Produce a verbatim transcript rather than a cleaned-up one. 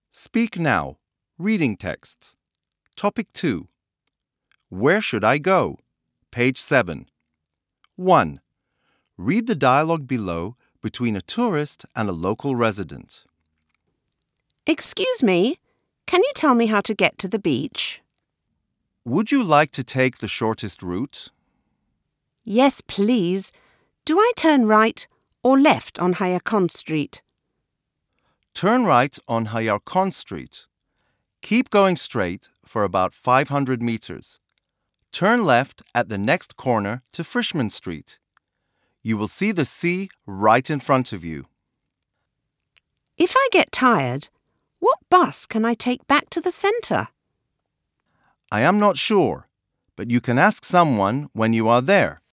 Speak now. Reading texts. Topic two. Where should I go? Page seven. one. Read the dialogue below between a tourist and a local resident. Excuse me, can you tell me how to get to the beach? Would you like to take the shortest route? Yes, please. Do I turn right or left on Hayakon Street? Turn right on Hayarkon Street. Keep going straight for about five hundred meters. Turn left at the next corner to Frischman Street. You will see the sea right in front of you. If I get tired, what bus can I take back to the centre? I am not sure, but you can ask someone when you are there.